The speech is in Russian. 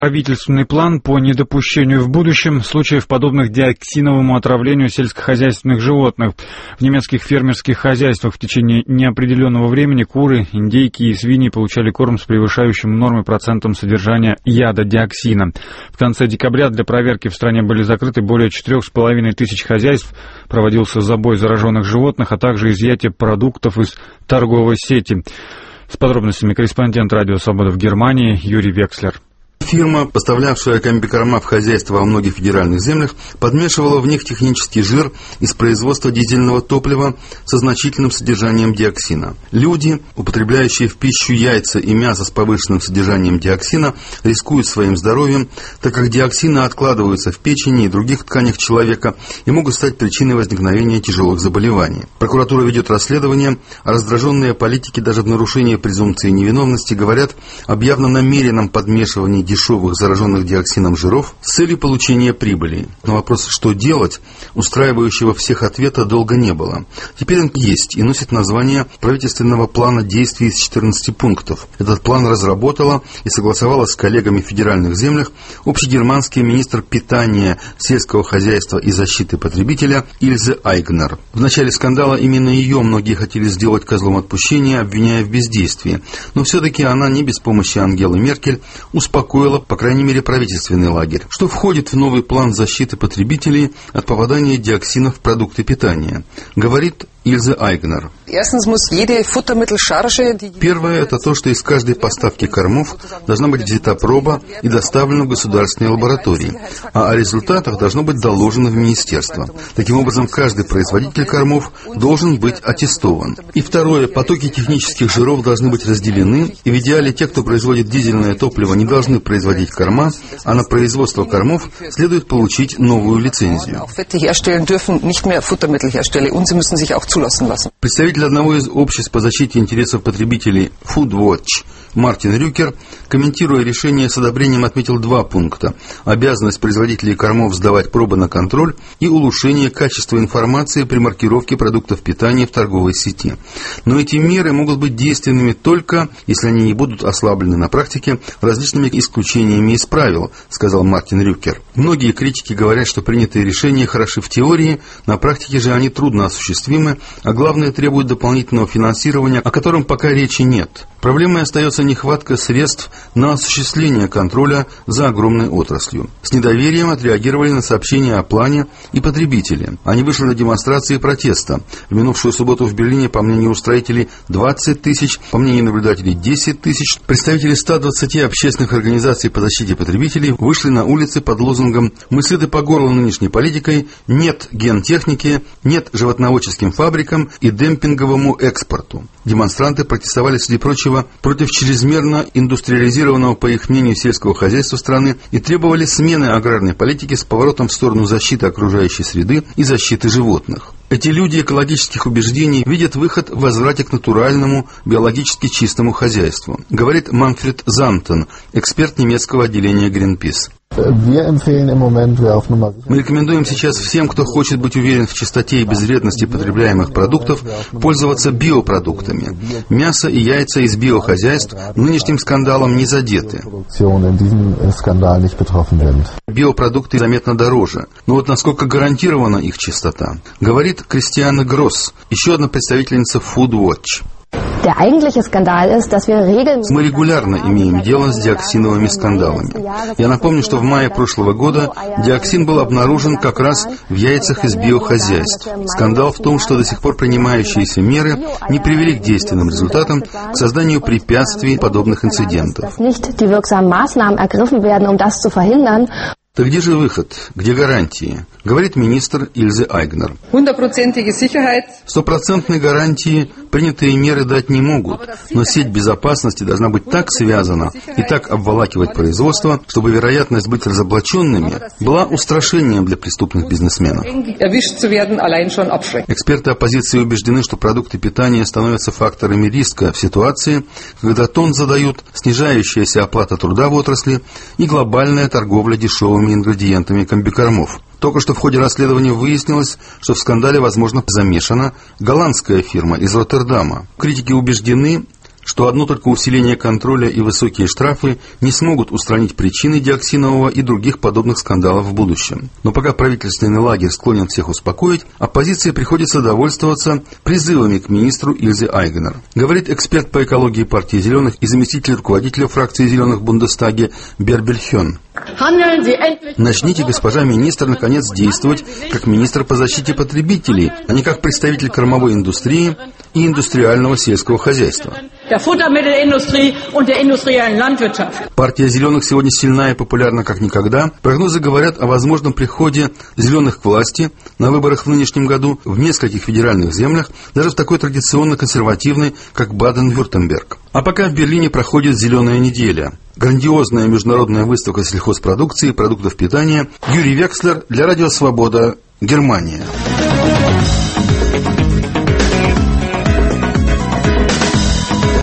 Правительственный план по недопущению в будущем случаев, подобных диоксиновому отравлению сельскохозяйственных животных. В немецких фермерских хозяйствах в течение неопределенного времени куры, индейки и свиньи получали корм с превышающим нормы процентом содержания яда диоксина. В конце декабря для проверки в стране были закрыты более 4,5 тысяч хозяйств, проводился забой зараженных животных, а также изъятие продуктов из торговой сети. С подробностями корреспондент «Радио Свобода» в Германии Юрий Векслер. Фирма, поставлявшая комбикорма в хозяйство во многих федеральных землях, подмешивала в них технический жир из производства дизельного топлива со значительным содержанием диоксина. Люди, употребляющие в пищу яйца и мясо с повышенным содержанием диоксина, рискуют своим здоровьем, так как диоксины откладываются в печени и других тканях человека и могут стать причиной возникновения тяжелых заболеваний. Прокуратура ведет расследование, а раздраженные политики даже в нарушении презумпции невиновности говорят об явно намеренном подмешивании дешевых зараженных диоксином жиров с целью получения прибыли. На вопрос, что делать, устраивающего всех ответа долго не было. Теперь он есть и носит название правительственного плана действий из 14 пунктов. Этот план разработала и согласовала с коллегами в федеральных землях общегерманский министр питания, сельского хозяйства и защиты потребителя Ильзе Айгнер. В начале скандала именно ее многие хотели сделать козлом отпущения, обвиняя в бездействии. Но все-таки она не без помощи Ангелы Меркель успокоила, по крайней мере, правительственный лагерь, что входит в новый план защиты потребителей от попадания диоксина в продукты питания, говорит Ильзе Айгнер. Первое – это то, что из каждой поставки кормов должна быть взята проба и доставлена в государственные лаборатории, а о результатах должно быть доложено в министерство. Таким образом, каждый производитель кормов должен быть аттестован. И второе – потоки технических жиров должны быть разделены, и в идеале те, кто производит дизельное топливо, не должны производить корма, а на производство кормов следует получить новую лицензию. Представитель одного из обществ по защите интересов потребителей Foodwatch Мартин Рюкер, комментируя решение с одобрением, отметил два пункта: обязанность производителей кормов сдавать пробы на контроль и улучшение качества информации при маркировке продуктов питания в торговой сети. Но эти меры могут быть действенными только, если они не будут ослаблены на практике различными исключениями из правил, сказал Мартин Рюкер. Многие критики говорят, что принятые решения хороши в теории, на практике же они трудно осуществимы, а главное, требуют дополнительного финансирования, о котором пока речи нет. Проблемой остается нехватка средств на осуществление контроля за огромной отраслью. С недоверием отреагировали на сообщения о плане и потребители. Они вышли на демонстрации протеста. В минувшую субботу в Берлине, по мнению устроителей, 20 тысяч, по мнению наблюдателей, 10 тысяч. Представители 120 общественных организаций по защите потребителей вышли на улицы под лозунгом «Мы сыты по горло нынешней политикой, нет гентехники, нет животноводческим фабрикам и демпинговому экспорту». Демонстранты протестовали, среди прочего, против чрезмерно индустриализированного, по их мнению, сельского хозяйства страны и требовали смены аграрной политики с поворотом в сторону защиты окружающей среды и защиты животных. Эти люди экологических убеждений видят выход в возврате к натуральному, биологически чистому хозяйству, говорит Манфред Зантен, эксперт немецкого отделения Greenpeace. Мы рекомендуем сейчас всем, кто хочет быть уверен в чистоте и безвредности потребляемых продуктов, пользоваться биопродуктами. Мясо и яйца из биохозяйств нынешним скандалом не задеты. Биопродукты заметно дороже. Но вот насколько гарантирована их чистота, говорит Кристиана Гросс, еще одна представительница Foodwatch. Мы регулярно имеем дело с диоксиновыми скандалами. Я напомню, что в мае прошлого года диоксин был обнаружен как раз в яйцах из биохозяйств. Скандал в том, что до сих пор принимающиеся меры не привели к действенным результатам, к созданию препятствий подобных инцидентов. Так где же выход? Где гарантии? Говорит министр Ильзе Айгнер. 100% гарантии принятые меры дать не могут, но сеть безопасности должна быть так связана и так обволакивать производство, чтобы вероятность быть разоблаченными была устрашением для преступных бизнесменов. Эксперты оппозиции убеждены, что продукты питания становятся факторами риска в ситуации, когда тон задают снижающаяся оплата труда в отрасли и глобальная торговля дешевыми ингредиентами комбикормов. Только что в ходе расследования выяснилось, что в скандале, возможно, замешана голландская фирма из Роттердама. Критики убеждены, что одно только усиление контроля и высокие штрафы не смогут устранить причины диоксинового и других подобных скандалов в будущем. Но пока правительственный лагерь склонен всех успокоить, оппозиции приходится довольствоваться призывами к министру Ильзе Айгенер. Говорит эксперт по экологии партии «Зеленых» и заместитель руководителя фракции «Зеленых» в Бундестаге Бербель Хён. Начните, госпожа министр, наконец действовать как министр по защите потребителей, а не как представитель кормовой индустрии и индустриального сельского хозяйства. Партия «Зеленых» сегодня сильна и популярна как никогда. Прогнозы говорят о возможном приходе «Зеленых» к власти на выборах в нынешнем году в нескольких федеральных землях, даже в такой традиционно консервативной, как Баден-Вюртемберг. А пока в Берлине проходит «Зеленая неделя». Грандиозная международная выставка сельхозпродукции и продуктов питания. Юрий Векслер для Радио Свобода, Германия.